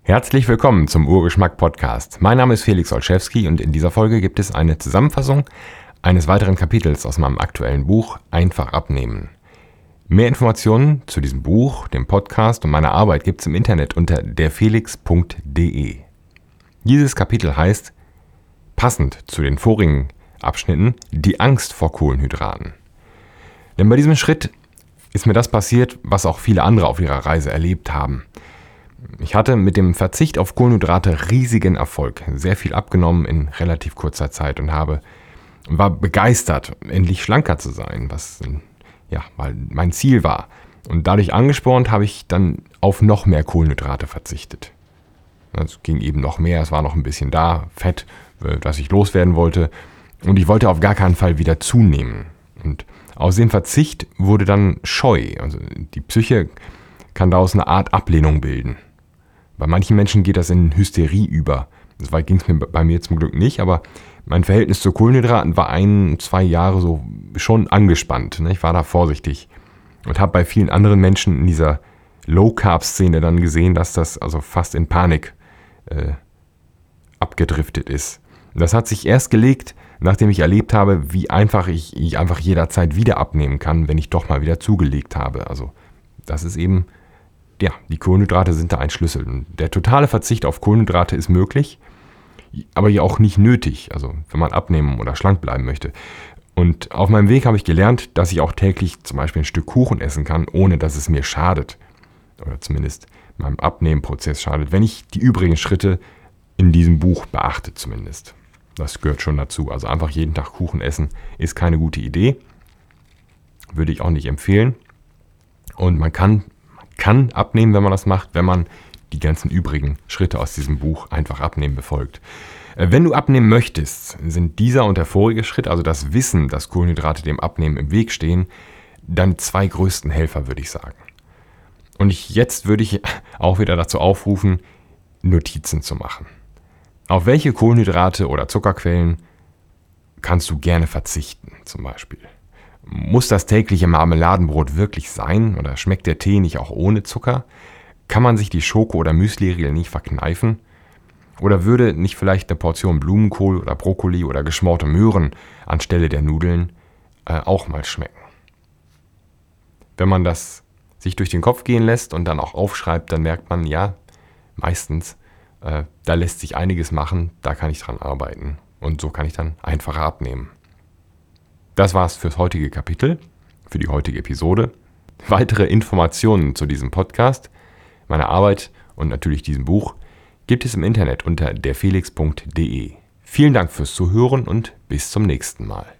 Herzlich willkommen zum Urgeschmack-Podcast. Mein Name ist Felix Olszewski und in dieser Folge gibt es eine Zusammenfassung eines weiteren Kapitels aus meinem aktuellen Buch Einfach abnehmen. Mehr Informationen zu diesem Buch, dem Podcast und meiner Arbeit gibt es im Internet unter derfelix.de. Dieses Kapitel heißt, passend zu den vorigen Abschnitten, die Angst vor Kohlenhydraten. Denn bei diesem Schritt ist mir das passiert, was auch viele andere auf ihrer Reise erlebt haben. Ich hatte mit dem Verzicht auf Kohlenhydrate riesigen Erfolg, sehr viel abgenommen in relativ kurzer Zeit und war begeistert, endlich schlanker zu sein, was weil mein Ziel war. Und dadurch angespornt habe ich dann auf noch mehr Kohlenhydrate verzichtet. Es ging eben noch mehr, es war noch ein bisschen da, Fett, das ich loswerden wollte. Und ich wollte auf gar keinen Fall wieder zunehmen. Und aus dem Verzicht wurde dann Scheu. Also die Psyche kann daraus eine Art Ablehnung bilden. Bei manchen Menschen geht das in Hysterie über. Das ging es bei mir zum Glück nicht, aber mein Verhältnis zu Kohlenhydraten war 1-2 Jahre so schon angespannt. Ich war da vorsichtig und habe bei vielen anderen Menschen in dieser Low-Carb-Szene dann gesehen, dass das also fast in Panik abgedriftet ist. Das hat sich erst gelegt, nachdem ich erlebt habe, wie einfach ich einfach jederzeit wieder abnehmen kann, wenn ich doch mal wieder zugelegt habe. Also das ist eben, die Kohlenhydrate sind da ein Schlüssel. Der totale Verzicht auf Kohlenhydrate ist möglich, aber ja auch nicht nötig, also wenn man abnehmen oder schlank bleiben möchte. Und auf meinem Weg habe ich gelernt, dass ich auch täglich zum Beispiel ein Stück Kuchen essen kann, ohne dass es mir schadet. Oder zumindest meinem Abnehmprozess schadet, wenn ich die übrigen Schritte in diesem Buch beachte zumindest. Das gehört schon dazu. Also einfach jeden Tag Kuchen essen ist keine gute Idee. Würde ich auch nicht empfehlen. Und man kann abnehmen, wenn man das macht, wenn man die ganzen übrigen Schritte aus diesem Buch einfach abnehmen befolgt. Wenn du abnehmen möchtest, sind dieser und der vorige Schritt, also das Wissen, dass Kohlenhydrate dem Abnehmen im Weg stehen, dann 2 größten Helfer, würde ich sagen. Und jetzt würde ich auch wieder dazu aufrufen, Notizen zu machen. Auf welche Kohlenhydrate oder Zuckerquellen kannst du gerne verzichten, zum Beispiel? Muss das tägliche Marmeladenbrot wirklich sein oder schmeckt der Tee nicht auch ohne Zucker? Kann man sich die Schoko- oder Müsli-Riegel nicht verkneifen? Oder würde nicht vielleicht eine Portion Blumenkohl oder Brokkoli oder geschmorte Möhren anstelle der Nudeln auch mal schmecken? Wenn man das sich durch den Kopf gehen lässt und dann auch aufschreibt, dann merkt man, meistens, da lässt sich einiges machen, da kann ich dran arbeiten. Und so kann ich dann einfacher abnehmen. Das war's fürs heutige Kapitel, für die heutige Episode. Weitere Informationen zu diesem Podcast, meiner Arbeit und natürlich diesem Buch gibt es im Internet unter derfelix.de. Vielen Dank fürs Zuhören und bis zum nächsten Mal.